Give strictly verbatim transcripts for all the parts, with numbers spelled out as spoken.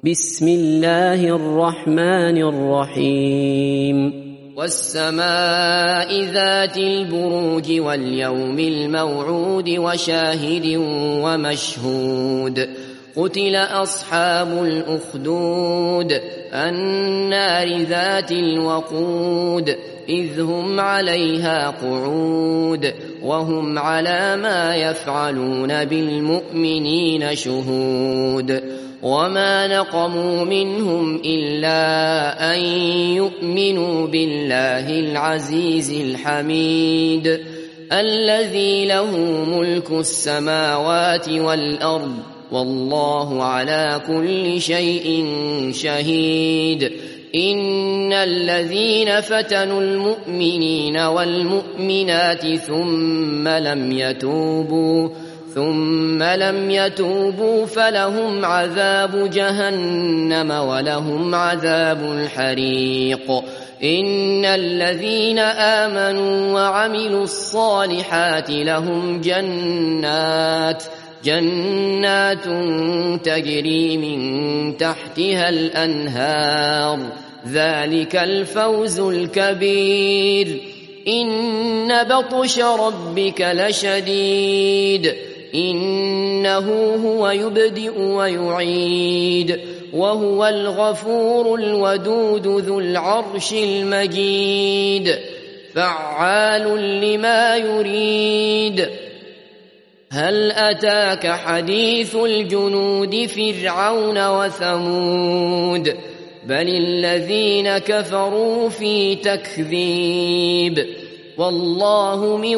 بسم الله الرحمن الرحيم والسماء ذات البروج واليوم الموعود وشاهد ومشهود قتل أصحاب الأخدود النار ذات الوقود إذ هم عليها قعود وهم على ما يفعلون بالمؤمنين شهود وما نقموا منهم إلا أن يؤمنوا بالله العزيز الحميد الذي له ملك السماوات والأرض والله على كل شيء شهيد إن الذين فتنوا المؤمنين والمؤمنات ثم لم يتوبوا ثم لم يتوبوا فلهم عذاب جهنم ولهم عذاب الحريق إن الذين آمنوا وعملوا الصالحات لهم جنات جنات تجري من تحتها الأنهار ذلك الفوز الكبير إن بطش ربك لشديد إنه هو يبدئ ويعيد وهو الغفور الودود ذو العرش المجيد فعال لما يريد هل أتاك حديث الجنود فرعون وثمود بل الذين كفروا في تكذيب والله من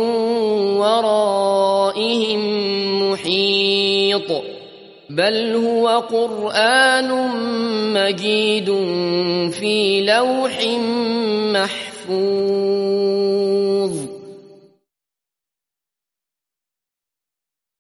ورائهم محيط بل هو قرآن مجيد في لوح محفوظ.